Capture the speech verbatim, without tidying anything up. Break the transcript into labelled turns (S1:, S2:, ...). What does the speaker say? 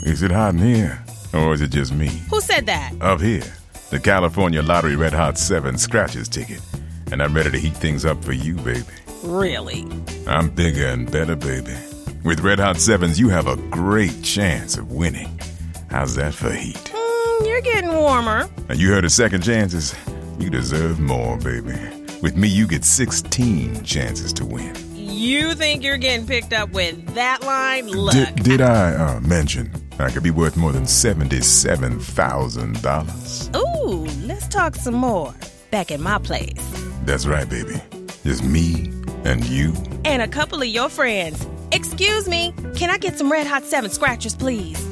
S1: Is it hot in here? Or is it just me?
S2: Who said that?
S1: Up here. The California Lottery Red Hot seven scratches ticket. And I'm ready to heat things up for you, baby.
S2: Really?
S1: I'm bigger and better, baby. With Red Hot sevens, you have a great chance of winning. How's that for heat?
S2: Mm, you're getting warmer.
S1: And you heard of second chances? You deserve more, baby. With me, you get sixteen chances to win.
S2: You think you're getting picked up with that line? Look.
S1: Did, did I uh, mention I could be worth more than seventy-seven thousand dollars?
S2: Ooh, let's talk some more. Back at my place.
S1: That's right, baby. Just me and you.
S2: And a couple of your friends. Excuse me, can I get some Red Hot seven scratchers, please?